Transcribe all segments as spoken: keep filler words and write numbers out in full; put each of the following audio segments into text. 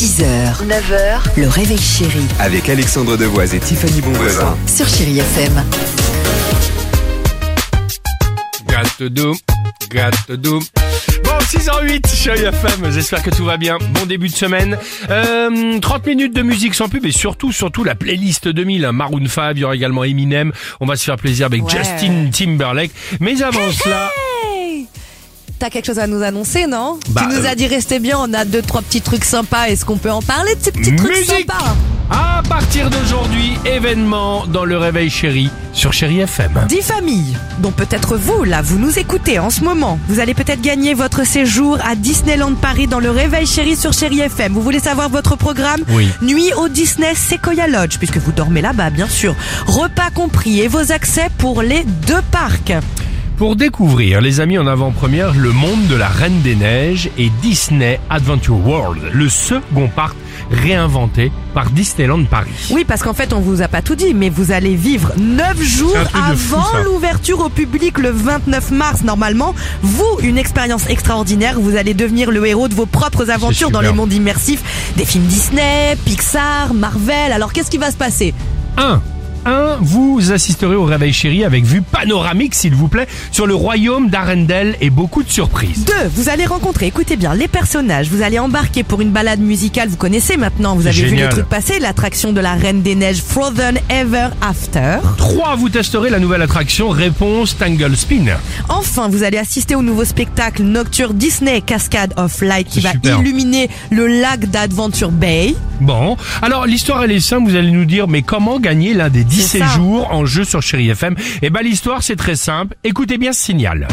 six heures, neuf heures, le réveil chéri. Avec Alexandre Devoise et Tiffany Bonvoisin. Sur Chéri F M. Got to do, got to do. Bon, six heures huit, Chéri F M, j'espère que tout va bien. Bon début de semaine. Euh, trente minutes de musique sans pub et surtout, surtout la playlist deux mille. Hein, Maroon cinq, il y aura également Eminem. On va se faire plaisir avec Ouais. Justin Timberlake. Mais avant cela... Hey, t'as quelque chose à nous annoncer, non? Bah, Tu nous euh, as dit restez bien, on a deux, trois petits trucs sympas. Est-ce qu'on peut en parler de ces petits trucs Musique. sympas? À partir d'aujourd'hui, événement dans le réveil chéri sur Chéri F M. Dix familles, dont peut-être vous, là, vous nous écoutez en ce moment. Vous allez peut-être gagner votre séjour à Disneyland Paris dans le réveil chéri sur Chéri F M. Vous voulez savoir votre programme? Oui. Nuit au Disney Sequoia Lodge, puisque vous dormez là-bas, bien sûr. Repas compris et vos accès pour les deux parcs. Pour découvrir, les amis, en avant-première, le monde de la Reine des Neiges et Disney Adventure World, le second parc réinventé par Disneyland Paris. Oui, parce qu'en fait, on vous a pas tout dit, mais vous allez vivre neuf jours C'est un truc de fou, avant ça. l'ouverture au public le vingt-neuf mars. Normalement, vous, une expérience extraordinaire. Vous allez devenir le héros de vos propres aventures dans super. les mondes immersifs des films Disney, Pixar, Marvel. Alors, qu'est-ce qui va se passer? un. Un, vous assisterez au réveil chéri avec vue panoramique, s'il vous plaît, sur le royaume d'Arendelle et beaucoup de surprises. Deux, vous allez rencontrer, écoutez bien, les personnages. Vous allez embarquer pour une balade musicale. Vous connaissez maintenant, vous avez vu Génial. le truc passer, l'attraction de la Reine des Neiges Frozen Ever After. Trois, vous testerez la nouvelle attraction Réponse Tangle Spin. Enfin, vous allez assister au nouveau spectacle nocturne Disney Cascade of Light qui C'est va super. illuminer le lac d'Adventure Bay. Bon, alors l'histoire elle est simple, vous allez nous dire, mais comment gagner l'un des dix C'est ça. séjours en jeu sur Chéri F M? Eh ben l'histoire c'est très simple, écoutez bien ce signal.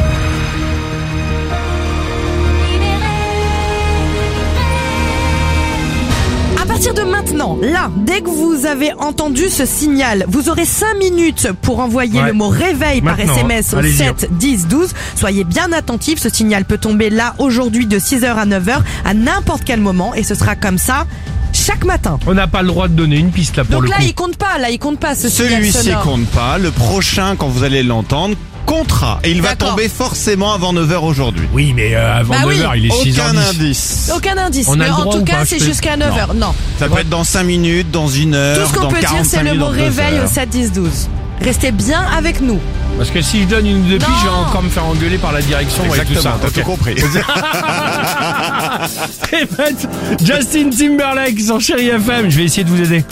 À partir de maintenant, là, dès que vous avez entendu ce signal, vous aurez cinq minutes pour envoyer Ouais. le mot réveil par Maintenant, S M S hein. au Allez-y. sept dix douze. Soyez bien attentifs, ce signal peut tomber là aujourd'hui de six heures à neuf heures à n'importe quel moment et ce sera comme ça chaque matin. On n'a pas le droit de donner une piste là pour Donc le là, coup. il compte pas, là, il compte pas ce signal Celui-ci sonore. compte pas. Le prochain, quand vous allez l'entendre, comptera. Et il va D'accord. tomber forcément avant neuf heures aujourd'hui. Oui, mais euh, avant Bah oui. neuf heures, il est six heures Aucun dix. indice. Aucun indice, On a mais le en droit tout ou cas, pas, c'est je peux- jusqu'à neuf heures. Non. Ça peut être dans cinq minutes, dans une heure, Tout ce qu'on dans peut dire, c'est quarante-cinq le minutes, mot dans deux réveil heures. au sept dix douze. Restez bien avec nous. Parce que si je donne une ou deux pistes, Non. je vais encore me faire engueuler par la direction et tout ça. Exactement, t'as Ok. tout compris. Et faites Justin Timberlake sur Chéri F M, je vais essayer de vous aider.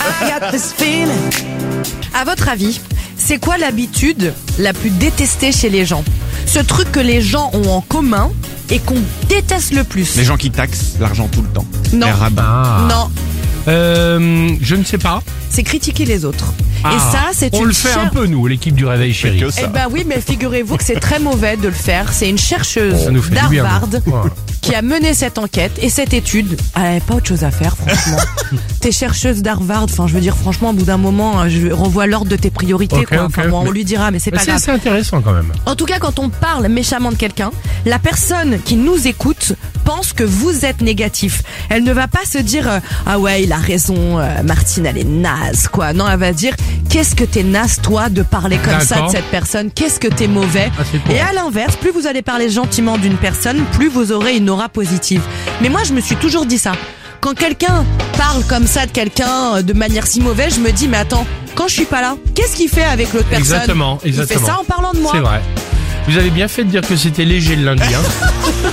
À votre avis, c'est quoi l'habitude la plus détestée chez les gens? Ce truc que les gens ont en commun et qu'on déteste le plus. Les gens qui taxent l'argent tout le temps. Non. Les rabbins. Ah. Non, Euh, je ne sais pas. c'est critiquer les autres. Ah. Et ça, c'est On une le fait cher- un peu, nous, l'équipe du Réveil Chéri. Que ça. Eh ben oui, mais figurez-vous que c'est très mauvais de le faire. C'est une chercheuse Ça nous fait du bien. d'Harvard nous. Voilà. qui a mené cette enquête et cette étude. Elle n'avait pas autre chose à faire, franchement. T'es chercheuse d'Harvard, enfin, je veux dire, franchement, au bout d'un moment, hein, je renvoie l'ordre de tes priorités, Ok, quoi. ok. Enfin, bon, on Mais- lui dira, mais c'est Mais pas c'est grave. c'est intéressant quand même. En tout cas, quand on parle méchamment de quelqu'un, la personne qui nous écoute pense que vous êtes négatif. Elle ne va pas se dire euh, ah ouais, il a raison, euh, Martine, elle est naze, quoi. Non, elle va dire qu'est-ce que t'es naze, toi, de parler comme ça de D'accord. cette personne. Qu'est-ce que t'es mauvais. Ah, c'est cool. Et à l'inverse, plus vous allez parler gentiment d'une personne, plus vous aurez une aura positive. Mais moi, je me suis toujours dit ça. Quand quelqu'un parle comme ça de quelqu'un euh, de manière si mauvaise, je me dis mais attends, quand je suis pas là, qu'est-ce qu'il fait avec l'autre personne? Exactement, exactement. Il fait ça en parlant de moi. C'est vrai. Vous avez bien fait de dire que c'était léger le lundi. Hein.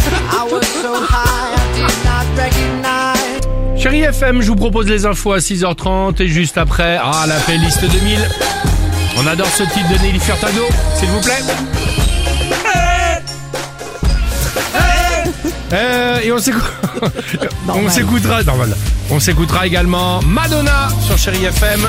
Chéri F M, je vous propose les infos à six heures trente et juste après, ah, la playlist deux mille. On adore ce titre de Nelly Furtado, s'il vous plaît. Euh, et on s'écoute- on Normal. s'écoutera, normal. On s'écoutera également Madonna sur Chéri F M.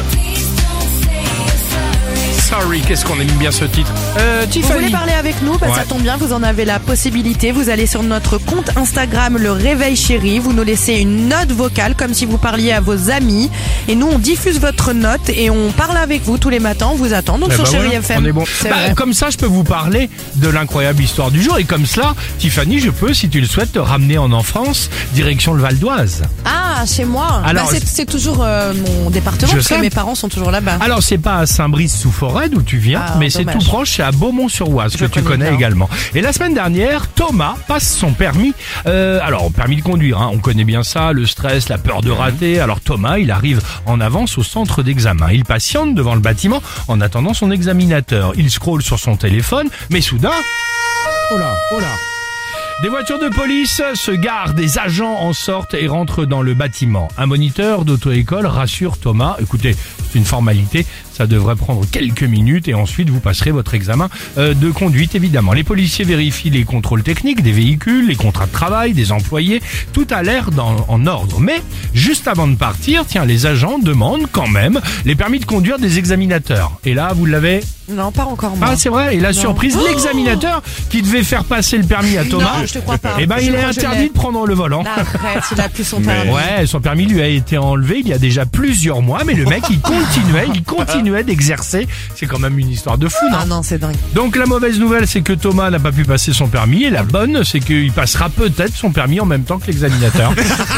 Sorry, qu'est-ce qu'on aime bien ce titre. Euh, Vous Tiffany. voulez parler avec nous? Bah, Ouais. ça tombe bien, vous en avez la possibilité. Vous allez sur notre compte Instagram, le Réveil Chéri. Vous nous laissez une note vocale comme si vous parliez à vos amis. Et nous, on diffuse votre note et on parle avec vous tous les matins. On vous attend donc Eh sur ben Chéri voilà, F M. on est bon. C'est Bah, vrai. comme ça, je peux vous parler de l'incroyable histoire du jour. Et comme cela, Tiffany, je peux, si tu le souhaites, te ramener en enfance, direction le Val d'Oise. Ah, chez moi. Alors, Bah, c'est, c'est toujours euh, mon département Je parce sais. que mes parents sont toujours là-bas. Alors, c'est pas à Saint-Brice-sous-Forêt, pas d'où tu viens, Ah, mais c'est dommage. tout proche, c'est à Beaumont-sur-Oise, que Je tu connais connais bien. également. Et la semaine dernière, Thomas passe son permis, euh, alors permis de conduire, hein, on connaît bien ça, le stress, la peur de rater. Alors Thomas, il arrive en avance au centre d'examen. Il patiente devant le bâtiment en attendant son examinateur. Il scrolle sur son téléphone, mais soudain... Oh là, oh là. Des voitures de police se garent, des agents en sortent et rentrent dans le bâtiment. Un moniteur d'auto-école rassure Thomas, écoutez, c'est une formalité, ça devrait prendre quelques minutes et ensuite vous passerez votre examen euh, de conduite évidemment. Les policiers vérifient les contrôles techniques des véhicules, les contrats de travail, des employés, tout a l'air dans, en ordre. Mais juste avant de partir, tiens, les agents demandent quand même les permis de conduire des examinateurs. Et là, vous l'avez... Non, pas encore moi. Ah, c'est vrai, et la Non. surprise, l'examinateur qui devait faire passer le permis à Thomas, Non, je te crois pas. eh ben, Je il est crois que je interdit l'ai. de prendre le volant. Arrête, il a plus son Mais- permis. Ouais, son permis lui a été enlevé il y a déjà plusieurs mois, mais le mec, il continuait, il continuait d'exercer. C'est quand même une histoire de fou, non? Ah non, c'est dingue. Donc la mauvaise nouvelle, c'est que Thomas n'a pas pu passer son permis, et la bonne, c'est qu'il passera peut-être son permis en même temps que l'examinateur.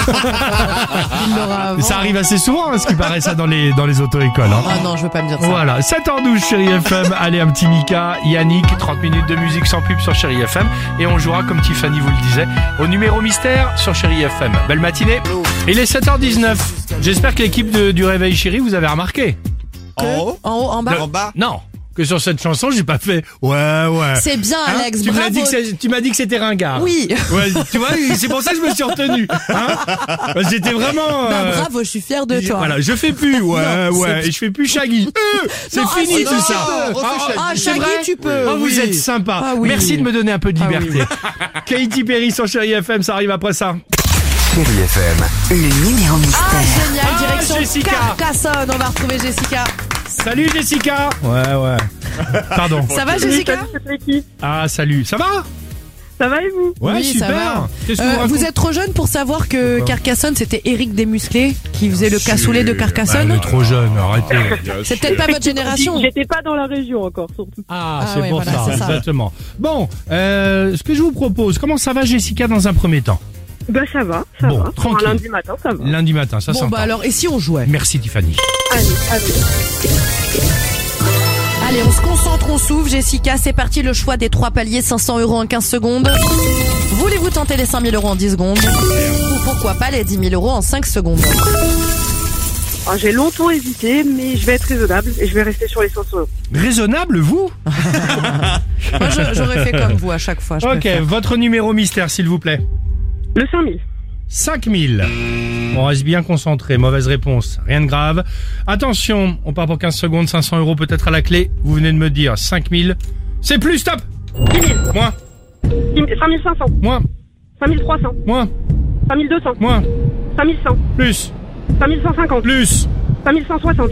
Il l'aura avant. Ça arrive assez souvent, hein, ce qui paraît ça dans les, dans les auto-écoles, hein. Ah non, je veux pas me dire ça. Voilà, sept heures douze, Chérie F M. Allez, un petit Mika, Yannick, trente minutes de musique sans pub sur Chérie F M. Et on jouera, comme Tiffany vous le disait, au numéro mystère sur Chérie F M. Belle matinée. Il est sept heures dix-neuf. J'espère que l'équipe de- du Réveil Chérie, vous avez remarqué. En haut, En haut, en bas. en bas. Non, que sur cette chanson, j'ai pas fait « Ouais, ouais ». C'est bien, Hein, Alex. tu m'as bravo. dit que c'est- tu m'as dit que c'était ringard. Oui. Ouais, tu vois, c'est pour ça que je me suis retenu. Hein. J'étais vraiment... Bah, euh, bravo, je suis fière de je- toi. Voilà, je fais plus, ouais, Non, ouais, c'est- et je fais plus Shaggy. Euh, c'est Non, fini ah, tout non, ça. tu peux. Ah, Ah, c'est Shaggy, vrai tu peux. Oh, vous Oui. êtes sympa. Ah oui. Merci de me donner un peu de Ah liberté. Katy Perry sur Chérie F M, ça arrive après ça. Chérie F M. Le numéro mystère. Ah, génial. Ah, Direction Jessica. Carcassonne. On va retrouver Jessica. Salut Jessica. Ouais, ouais. Pardon. Ça va, Jessica? Ah, salut. Ça va? Ça va et vous? Ouais, Oui, ça super. va. Qu'est-ce que Euh, vous racontez? vous êtes trop jeune pour savoir que Pourquoi Carcassonne, c'était Éric Desmusclés qui faisait le cassoulet de Bah, Carcassonne. elle est trop jeune, arrêtez. C'est peut-être pas votre génération. J'étais pas dans la région encore, surtout. Ah, Ah c'est ouais, pour voilà, ça, c'est ça. exactement. Bon, euh, ce que je vous propose, comment ça va Jessica dans un premier temps? Bah ça va, ça Bon, va. Pour tranquille. un lundi matin, ça va. Lundi matin, ça Bon, s'entend. bah alors, et si on jouait? Merci Tiffany. Allez, allez. Allez, on se concentre, on s'ouvre. Jessica, c'est parti, le choix des trois paliers, cinq cents euros en quinze secondes. Voulez-vous tenter les cinq mille euros en dix secondes? Ou pourquoi pas les dix mille euros en cinq secondes? Ah, j'ai longtemps hésité, mais je vais être raisonnable et je vais rester sur les cinq cents euros. Raisonnable, vous? Moi, je- j'aurais fait comme vous à chaque fois. je Ok, préfère. votre numéro mystère, s'il vous plaît. Le cinq mille. cinq mille. On reste bien concentré. Mauvaise réponse. Rien de grave. Attention, on part pour quinze secondes. cinq cents euros peut-être à la clé. Vous venez de me dire cinq mille. C'est plus, stop. dix mille. Moins, cinq mille cinq cents. moins, cinq mille trois cents. moins, cinq mille deux cents. moins, cinq mille cent. plus, cinq mille cent cinquante. plus. cinq mille cent soixante.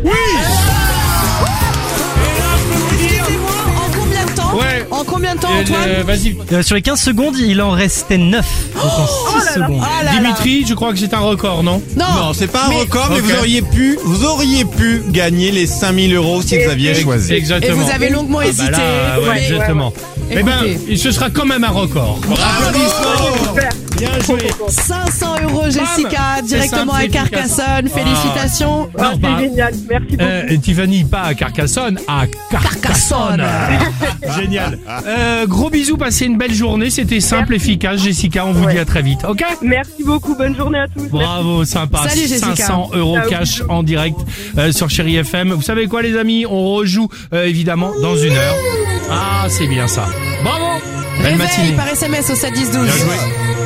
Excusez-moi, en combien de temps? Ouais. En combien de temps, Euh, Antoine? euh, Vas-y. Euh, sur les quinze secondes, il en restait neuf. Donc en six secondes. Ah là là. Dimitri, je crois que c'est un record, non? Non, Non, c'est pas un mais- record, mais Ok. vous auriez pu, vous auriez pu gagner les cinq mille euros si vous aviez choisi. Et Exactement. vous avez longuement Ah bah hésité. là, ouais, mais- exactement. Eh ben, Écoutez. ce sera quand même un record. Applaudissements. Bien joué. cinq cents euros, Jessica, C'est directement simple, à c'est efficace. Carcassonne. Félicitations. Ah, Non, bah, c'est génial. Merci beaucoup. Euh, et Tiffany, pas à Carcassonne, à Carcassonne. Génial. Euh, gros bisous, passez une belle journée. C'était simple, efficace. Jessica, on vous Ouais. dit à très vite. Ok? Merci beaucoup. Bonne journée à tous. Bravo, sympa. Salut, Jessica. cinq cents euros Ciao. cash en direct euh, sur Chérie F M. Vous savez quoi, les amis? On rejoue euh, évidemment dans une heure. Ah, c'est bien ça. Bravo. Belle Réveil matinée. par S M S au sept dix douze. Bien joué.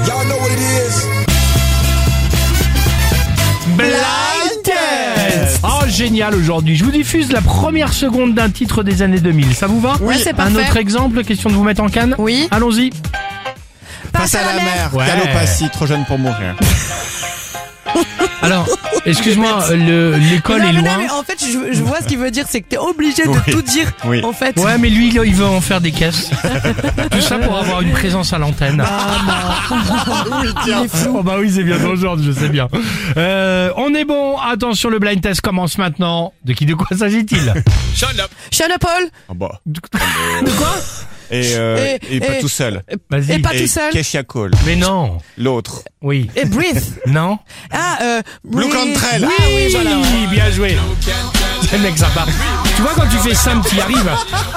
Blind Test. Oh, génial aujourd'hui. Je vous diffuse la première seconde d'un titre des années deux mille. Ça vous va? Oui, c'est Un parfait. autre exemple, question de vous mettre en canne? Oui. Allons-y. Passe à la mer. Ouais. Calopatie, trop jeune pour mourir. Alors, excuse-moi, le- l'école Non, est mais non, loin. mais en fait, je, je vois ce qu'il veut dire, c'est que t'es obligé de Oui. tout dire. Oui. En fait. Ouais, mais lui, là, il veut en faire des caisses. Tout ça pour avoir une présence à l'antenne. Il est fou. Oh bah oui, c'est bien ton genre, je sais bien. Euh, on est bon. Attention, le blind test commence maintenant. De qui, de quoi s'agit-il? Shana Paul. Ah bah. De quoi? Et, euh, Et- et, pas et- tout seul. Vas-y. Et pas et tout seul. Kesha Cole, Mais non. l'autre. Oui. Et Breathe. Non. Ah, euh. Blue Breathe. Cantrell. Ah oui, voilà. bien joué. C'est le mec sympa. Tu vois, quand tu fais simple, tu y arrives.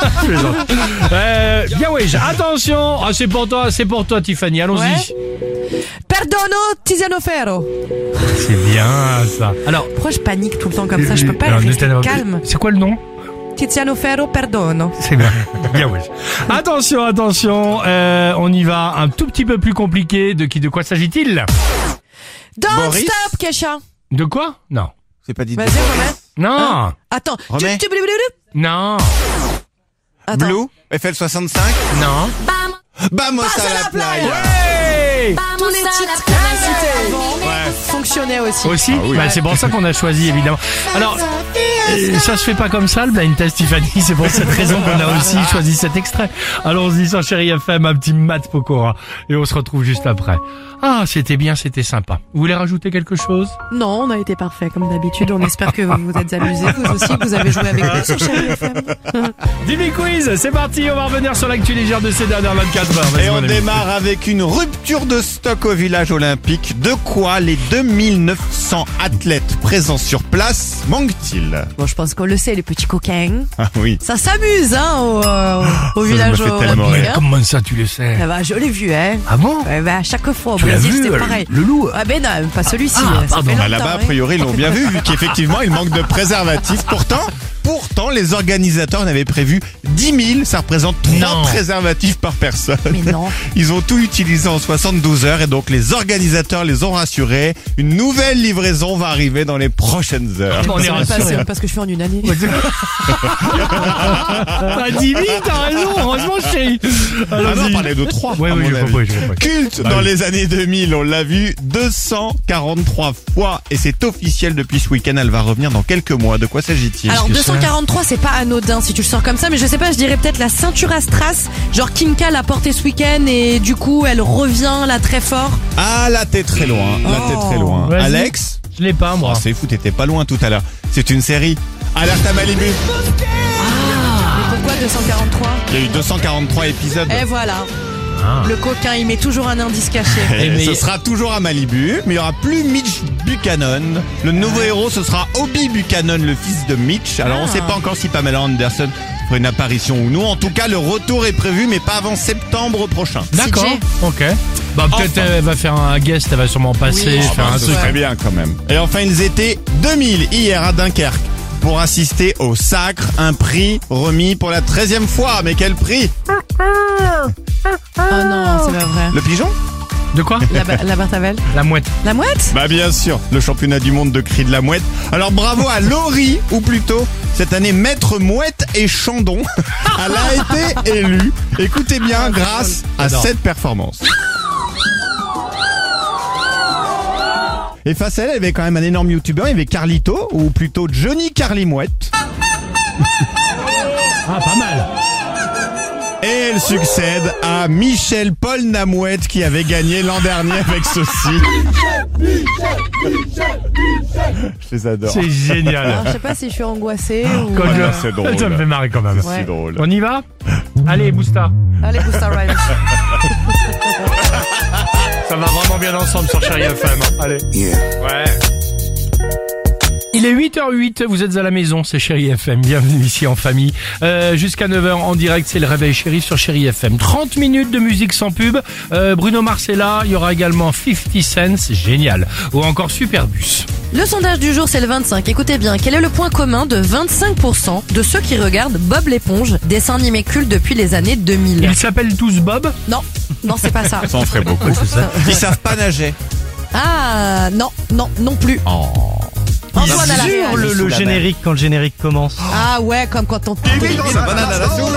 euh, bien ouais, attention. Ah, c'est pour toi, c'est pour toi, Tiffany. Allons-y. Ouais. Perdono Tiziano Ferro. C'est bien ça. Alors, Pourquoi je panique tout le temps comme ça? Je peux pas alors, rester ne t'en- calme. C'est quoi le nom? Tiziano Ferro, perdono. C'est bien. Bien ouais. Attention, attention. Euh, on y va. Un tout petit peu plus compliqué. De qui, de quoi s'agit-il? Don't Boris stop, Kesha. De quoi? Non. C'est pas dit. Vas-y, remets. Non. Attends. Remets. Tu- tu- tu- Non. Attends. Blue, F L soixante-cinq. Non. Vamos à la playa. Hey. Tous les titres qu'on a cités avant fonctionnaient aussi. Aussi, oui. bah, c'est pour ça qu'on a choisi évidemment. Alors, euh, ça se fait pas comme ça le blind test, Tiffany. C'est pour cette raison qu'on a aussi choisi cet extrait. Allons-y sur Chérie F M, un petit Matt Pokora et on se retrouve juste après. Ah, c'était bien, c'était sympa. Vous voulez rajouter quelque chose? Non, on a été parfait comme d'habitude. On espère que vous vous êtes amusés, vous aussi, que vous avez joué avec nous sur Chérie F M. Dimi Quiz, c'est parti. On va revenir sur l'actu légère de ces dernières vingt-quatre heures. Vas-y, Et mon on ami. démarre avec une rupture de stock au village olympique. De quoi les deux mille neuf cents athlètes présents sur place manquent-ils? Bon, je pense qu'on le sait, les petits coquins. Ah oui. Ça s'amuse, hein, au, euh, au Ça village me fait tellement olympique, rire. hein. Comment ça, tu le sais? Ça va, je l'ai vu, hein. Ah bon? Ouais, bah, à chaque fois, au Tu l'as Brésil, vu, c'était euh, pareil. le loup? Ah ben non, pas celui-ci. Ah, ça pardon. fait Bah, longtemps, là-bas, a hein. priori, ils l'ont bien vu, vu qu'effectivement, il manque de préservatifs. Pourtant, pourtant, les organisateurs en avaient prévu dix mille. Ça représente trois Non. préservatifs par personne. Mais non. Ils ont tout utilisé en soixante-douze heures et donc les organisateurs les ont rassurés. Une nouvelle livraison va arriver dans les prochaines heures. On est C'est même pas- rassurés. c'est parce que je fais en une année. Ah, Dimi, t'as raison. Heureusement, chérie. Ah non, on Allons-y. parlait de trois. Ouais, à oui, mon j'ai avis. compris, j'ai compris. Culte Bah dans oui. les années deux mille, on l'a vu deux cent quarante-trois fois et c'est officiel depuis ce week-end. Elle va revenir dans quelques mois. De quoi s'agit-il? Alors que deux cent quarante-trois, c'est pas anodin si tu le sors comme ça, mais je sais pas, je dirais peut-être la ceinture à strass. Genre Kinka l'a portée ce week-end et du coup elle revient là très fort. Ah là t'es très loin, là t'es très loin. Vas-y. Alex, Je l'ai pas, moi. oh, c'est fou, t'étais pas loin tout à l'heure. C'est une série. Alerte à Malibu. Mais pourquoi deux cent quarante-trois? Il y a eu deux cent quarante-trois épisodes. Et voilà. Ah. Le coquin, il met toujours un indice caché. Et Eh, mais- ce sera toujours à Malibu, mais il y aura plus Mitch Buchanan. Le nouveau héros, ce sera Obi Buchanan, le fils de Mitch. Alors on Ah. sait pas encore si Pamela Anderson fera une apparition ou non. En tout cas, le retour est prévu, mais pas avant septembre prochain. D'accord. C J. Ok. Bah peut-être Enfin. elle va faire un guest, elle va sûrement passer, Oui, faire un Ce truc. serait bien quand même. Et enfin, ils étaient deux mille hier à Dunkerque pour assister au Sacre, un prix remis pour la treizième fois. Mais quel prix? Oh non, c'est pas vrai. Le pigeon? De quoi? La, ba- la Bartavel. La mouette. La mouette? Bah bien sûr, le championnat du monde de cri de la mouette. Alors bravo à Laurie, ou plutôt cette année Maître Mouette et Chandon. Elle a été élue, écoutez bien, grâce à J'adore. cette performance. Et face à elle, il y avait quand même un énorme youtubeur, il y avait Carlito, ou plutôt Johnny Carly Mouette. Ah, pas mal. Et elle succède à Michel Paul Namouette qui avait gagné l'an dernier avec ceci. Je les adore. C'est génial. Alors, je sais pas si je suis angoissée ou... Quand euh, je- c'est drôle. Ça me fait marrer quand même. C'est Ouais. drôle. On y va? Allez, Boosta. Allez, Booster Rhymes. Ça va vraiment bien ensemble sur Chérie F M. Allez. Ouais. Il est huit heures huit, vous êtes à la maison, c'est Chérie F M, bienvenue ici en famille. Euh, jusqu'à neuf heures en direct, c'est le réveil chéri sur Chérie F M. trente minutes de musique sans pub, euh, Bruno Mars est là, il y aura également cinquante cents, c'est génial. Ou encore Superbus. Le sondage du jour, c'est le vingt-cinq. Écoutez bien, quel est le point commun de vingt-cinq pour cent de ceux qui regardent Bob l'éponge, dessin animé culte depuis les années deux mille? Ils s'appellent tous Bob? Non, non, c'est pas ça. Ça en ferait beaucoup. Ils savent pas nager. Ah, non, non, non plus. Oh. Antoine à la Sur réal. le, Sous le la générique, quand le générique commence. Ah ouais, comme quand on... Sa banane à la soupe.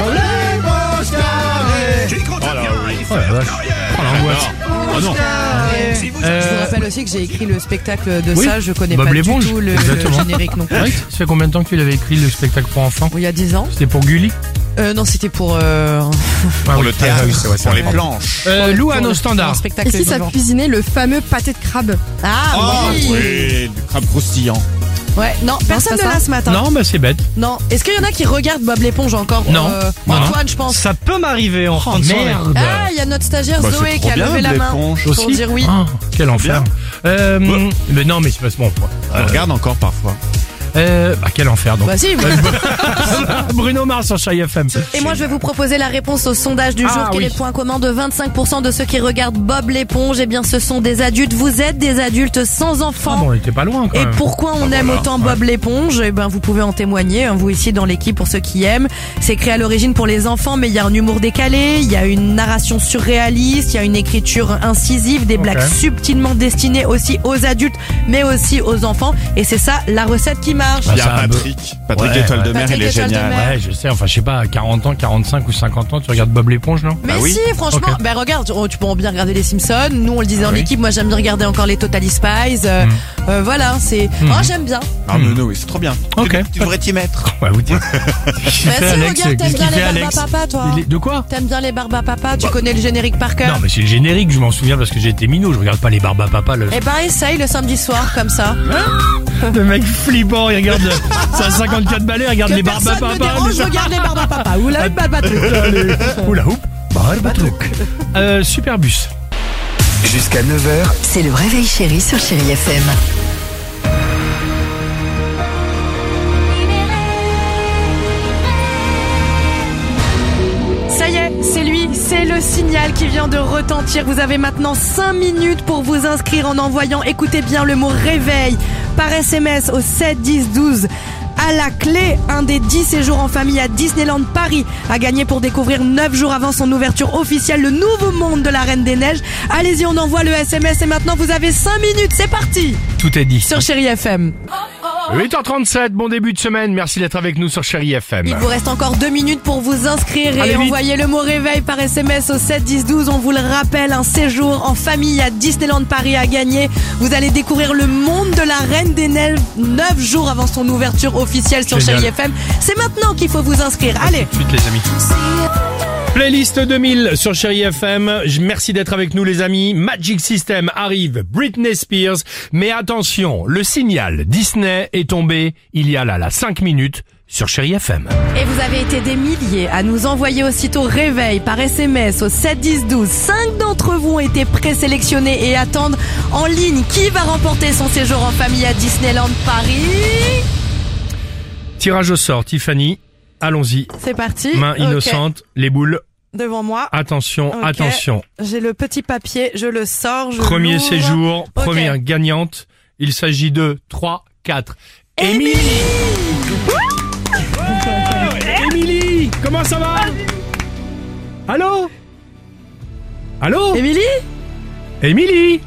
Oh là oui. Oh la vache. Oh l'angoisse. Oh non. Je vous rappelle aussi que j'ai écrit le spectacle de oui, ça, je connais Bob pas l'éponge, du tout le, le exactement. générique non plus. Ouais, ça fait combien de temps que tu l'avais écrit le spectacle pour enfants? Il y a dix ans. C'était pour Gulli? Euh, non, c'était pour... Euh, Ah Pour oui, le ah théâtre, oui, c'est vrai, c'est pour vrai, les pardon. planches. Euh, Lou à pour nos le- standards. pour un spectacle Et si ça vivant. cuisinait le fameux pâté de crabe? Ah Oh oui. oui, du crabe croustillant. Ouais, non, personne c'est ne pas l'a ça. ce matin. Non, bah c'est bête. Non. Est-ce qu'il y en a qui regardent Bob l'éponge encore? Non. Euh, Non, Antoine, je pense. Ça peut m'arriver en Oh fin de soirée. merde. Ah, il y a notre stagiaire Bah, Zoé c'est qui trop a bien, levé la Bob main l'éponge. pour Aussi dire oui. Ah, quel enfer. Euh, mais non, mais c'est pas bon. On regarde encore parfois. Euh, bah quel enfer donc. Bah si, vous- Bruno Mars sur Chérie F M. Et moi, je vais vous proposer la réponse au sondage du Ah, jour. Quel oui. est le point commun de vingt-cinq pour cent de ceux qui regardent Bob l'éponge? Eh bien, ce sont des adultes. Vous êtes des adultes sans Ah enfants. bon, on était pas loin quand Et même. pourquoi on aime autant Bob l'éponge? Eh ben, vous pouvez en témoigner, hein, vous ici dans l'équipe, pour ceux qui aiment. C'est créé à l'origine pour les enfants, mais il y a un humour décalé, il y a une narration surréaliste, il y a une écriture incisive, des blagues subtilement destinées aussi aux adultes, mais aussi aux enfants. Et c'est ça, la recette qui marche. Ah, Il y a ça, Patrick. Patrick Ouais, Étoile ouais. de Mer, Patrick il est Étoile de génial. Mer. Ouais, je sais, enfin je sais pas, à quarante ans, quarante-cinq ou cinquante ans, tu regardes Bob l'éponge, non? Mais Bah oui. si, franchement, Ok. ben regarde, tu, tu peux bien regarder les Simpsons. Nous, on le disait en oui. équipe. Moi, j'aime bien regarder encore les Totally Spies. Euh, Mm. euh, voilà, c'est. Mm. Oh, j'aime bien. Ah, mais non, oui, c'est trop bien. Ok. Tu, tu devrais t'y mettre. Ouais, vous dites. Bah si, regarde, t'aimes Qu'est-ce bien qu'il les fait, barbes Alex? à papa, toi. Il est- De quoi? T'aimes bien les barbes à papa. Tu connais le générique par cœur. Non, mais c'est le générique, je m'en souviens parce que j'ai été minot, je regarde pas les barbes à papa. Le, Eh ben, essaye le samedi soir, comme ça. le mec flippant, il regarde, c'est à cinquante-quatre balais, il regarde Que les barbes à personne ne papa. dérange, les- regarde les barbes à papa. Ou la barbe à truc. Oula, oup, barbe à truc. Euh, Superbus. Jusqu'à neuf heures, C'est le réveil chéri sur Chérie F M. Ça y est, c'est lui, c'est le signal qui vient de retentir. Vous avez maintenant cinq minutes pour vous inscrire en envoyant, écoutez bien, le mot réveil par S M S au sept dix douze. À la clé, un des dix séjours en famille à Disneyland Paris a gagné pour découvrir neuf jours avant son ouverture officielle le nouveau monde de la Reine des Neiges. Allez-y, on envoie le S M S et maintenant vous avez cinq minutes, c'est parti Tout est dit. sur Chérie F M. huit heures trente-sept, bon début de semaine, merci d'être avec nous sur Chérie F M. Il vous reste encore deux minutes pour vous inscrire et Allez, vite. envoyer le mot réveil par S M S au sept dix douze. On vous le rappelle, un séjour en famille à Disneyland Paris à gagner. Vous allez découvrir le monde de la Reine des Neiges neuf jours avant son ouverture officielle sur Génial. Chérie F M. C'est maintenant qu'il faut vous inscrire. Allez. Tout de suite les amis. Playlist deux mille sur Chérie F M. Je- Merci d'être avec nous les amis. Magic System arrive, Britney Spears. Mais attention, le signal Disney est tombé il y a là, là, cinq minutes sur Chérie F M. Et vous avez été des milliers à nous envoyer aussitôt réveil par S M S au sept dix douze. Cinq d'entre vous ont été présélectionnés et attendent en ligne. Qui va remporter son séjour en famille à Disneyland Paris? Tirage au sort, Tiffany. Allons-y. C'est parti. Main Ok. innocente, les boules. Devant moi. Attention, Ok. attention. J'ai le petit papier, je le sors, je Premier l'ouvre. séjour, Ok. première gagnante. Il s'agit de trois, quatre. Émilie. Ouais, Émilie, comment ça va? Allô? Allô? Émilie? Émilie.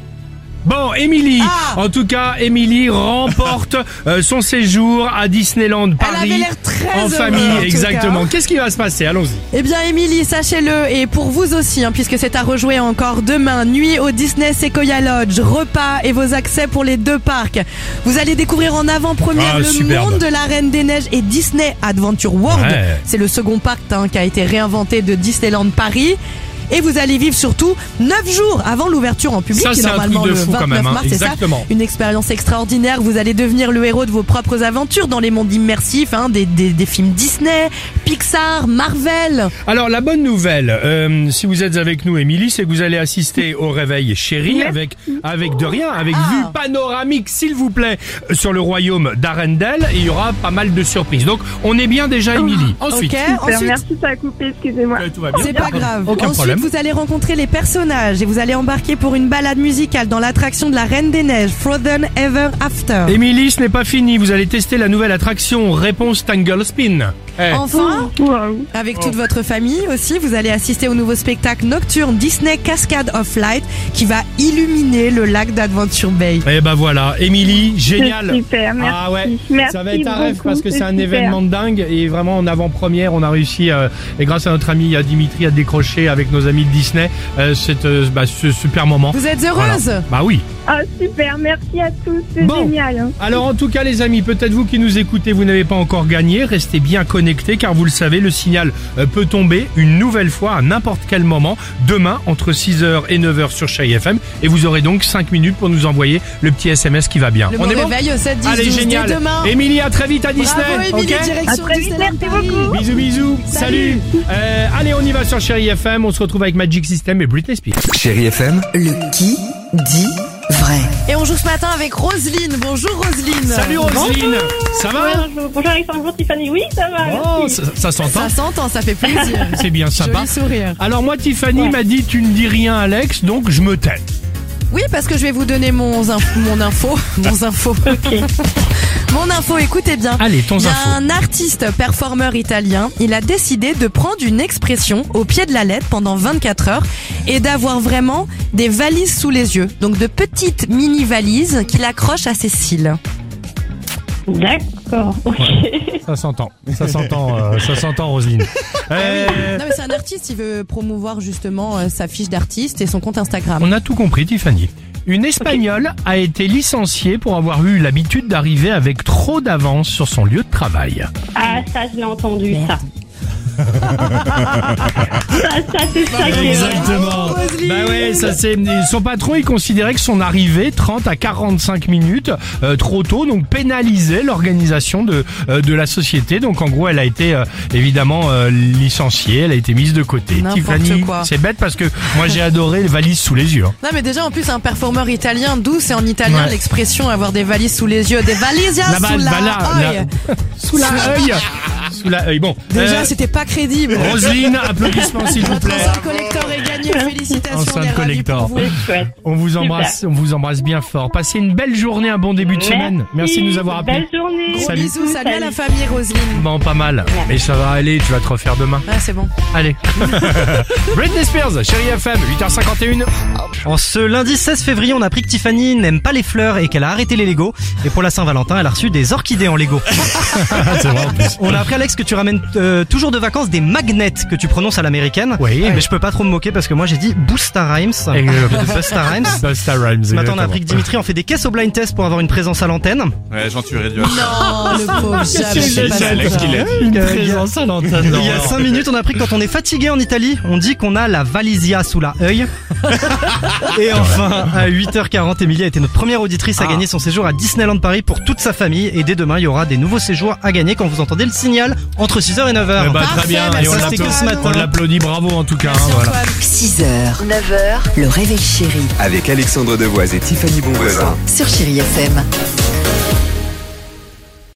Bon, Émilie. Ah. En tout cas, Émilie remporte euh, son séjour à Disneyland Elle Paris. avait l'air très en heureuse, famille, en tout exactement. cas. Qu'est-ce qui va se passer? Allons-y. Eh bien, Émilie, sachez-le, et pour vous aussi, hein, puisque c'est à rejouer encore demain, nuit au Disney Sequoia Lodge, repas et vos accès pour les deux parcs. Vous allez découvrir en avant-première Ah, le superbe. monde de la Reine des Neiges et Disney Adventure World. Ouais. C'est le second parc hein, qui a été réinventé de Disneyland Paris. Et vous allez vivre surtout neuf jours avant l'ouverture en public, Ça, qui est c'est un normalement truc de le fou quand vingt-neuf même, hein. mars, c'est ça. Exactement. Une expérience extraordinaire. Vous allez devenir le héros de vos propres aventures dans les mondes immersifs, hein, des, des, des films Disney, Pixar, Marvel. Alors la bonne nouvelle, euh, si vous êtes avec nous, Émilie, c'est que vous allez assister au réveil chéri avec avec de rien, avec Ah. vue panoramique, s'il vous plaît, euh, sur le royaume d'Arendelle. Et il y aura pas mal de surprises. Donc on est bien déjà, Émilie. Ensuite, Ok, Super, ensuite. merci, ça a coupé, excusez-moi. euh, tout va bien. C'est pas grave. Aucun Ensuite, problème. vous allez rencontrer les personnages et vous allez embarquer pour une balade musicale dans l'attraction de la Reine des Neiges, Frozen Ever After. Émilie, ce n'est pas fini. Vous allez tester la nouvelle attraction Réponse Tangle Spin. Eh. Enfin, Waouh. avec toute votre famille aussi, vous allez assister au nouveau spectacle nocturne Disney Cascade of Light qui va illuminer le lac d'Adventure Bay. Et ben voilà, Émilie, génial. C'est super, merci. Ah ouais, Merci ça va être un rêve beaucoup, parce que c'est un super. événement de dingue et vraiment en avant-première, on a réussi euh, et grâce à notre ami euh, Dimitri à décrocher avec nos amis de Disney euh, cette, euh, bah, ce super moment. Vous êtes Voilà. heureuse? Bah oui. Ah, super, merci à tous, c'est Bon. génial. hein. Alors en tout cas les amis, peut-être vous qui nous écoutez, vous n'avez pas encore gagné, restez bien connectés car vous le savez, le signal euh, peut tomber une nouvelle fois à n'importe quel moment, demain entre six heures et neuf heures sur Chérie F M et vous aurez donc cinq minutes pour nous envoyer le petit S M S qui va bien. Le On mot est bon? réveil au sept dix Allez, douze génial. dès demain. Émilie, à très vite à Disney. Bravo Émilie, ok direction À très vite, Disneyland merci Paris. beaucoup. Bisous bisous. Salut. Euh, allez, on y va sur Chérie F M. On se retrouve avec Magic System et Britney Spears. Chérie F M, Le qui dit vrai. vrai. Et on joue ce matin avec Roselyne. Bonjour Roselyne. Salut Roselyne. Ça va? Bonjour, bonjour Alexandre, bonjour Tiffany. Oui, ça va. Oh, merci. ça, ça s'entend. Ça s'entend, ça fait plaisir. C'est bien sympa. Joli sourire. Alors moi, Tiffany Ouais. m'a dit tu ne dis rien Alex, donc je me tais. Oui, parce que je vais vous donner mon, inf- mon info. Mon info. Ok. Mon info, écoutez bien. Allez, ton Il y a info. un artiste performeur italien, il a décidé de prendre une expression au pied de la lettre pendant vingt-quatre heures et d'avoir vraiment des valises sous les yeux. Donc de petites mini-valises qu'il accroche à ses cils. D'accord. Ok. Ça s'entend. Ça s'entend. euh, ça s'entend Roselyne. Euh, Non mais c'est un artiste, il veut promouvoir justement euh, sa fiche d'artiste et son compte Instagram. On a tout compris, Tiffany. Une Espagnole a été licenciée pour avoir eu l'habitude d'arriver avec trop d'avance sur son lieu de travail. Ah, ça, je l'ai entendu, Merde. ça. ça, ça, c'est ça qui est vrai. Exactement. Bah ouais, ça c'est. Son patron, il considérait que son arrivée, trente à quarante-cinq minutes, euh, trop tôt, donc pénalisait l'organisation de euh, de la société. Donc en gros, elle a été euh, évidemment euh, licenciée, elle a été mise de côté. N'importe Tiffany, quoi. c'est bête parce que moi j'ai adoré les valises sous les yeux. hein. Non mais déjà en plus un performeur italien, d'où c'est en italien Ouais. l'expression avoir des valises sous les yeux, des valises La balle, sous la bah là, œil. Sous la œil, sous la œil. Bon. Déjà euh, c'était pas crédible. Roselyne, applaudissements s'il vous Notre plaît. enceinte collector est gagné, félicitations, Enceinte on est ravis collector. pour vous. C'est chouette. On vous embrasse, on vous embrasse bien fort. Passez une belle journée, un bon début de semaine. Merci de nous avoir appelés. Belle journée. Gros Salut. bisous, salut à la famille Roselyne. Bon, pas mal. Mais ça va aller, tu vas te refaire demain. Ah c'est bon. Allez. Britney Spears, Chérie F M, huit heures cinquante et une. En ce lundi seize février, on a appris que Tiffany n'aime pas les fleurs et qu'elle a arrêté les Lego. Et pour la Saint-Valentin, elle a reçu des orchidées en Lego. C'est vrai en plus. On a appris, Alex, que tu ramènes euh, toujours de vacances des magnets que tu prononces à l'américaine. Oui. Mais je peux pas trop me moquer parce que moi j'ai dit Busta Rhymes. Busta Rhymes. Busta Rhymes. Ce matin, on a appris que Dimitri en fait des caisses au blind test pour avoir une présence à l'antenne. Ouais, j'en tuerai du Non, le pauvre, jamais si, c'est pas c'est ça. Alex qui l'a dit. Une Euh, présence à l'antenne. Il y a cinq minutes, on a appris que quand on est fatigué en Italie, on dit qu'on a la valisia sous la œil. Et enfin, à huit heures quarante, Emilie a été notre première auditrice à Ah. gagner son séjour à Disneyland Paris pour toute sa famille. Et dès demain, il y aura des nouveaux séjours à gagner quand vous entendez le signal entre six heures et neuf heures. Eh bah, Parfait, très bien. merci Et on C'était que l'applaudit. ce matin. On l'applaudit, bravo en tout cas. hein, Merci, voilà. Antoine. six heures, neuf heures, le réveil chéri Avec Alexandre Devoise et Tiffany Bonvoisin. sur Chérie F M.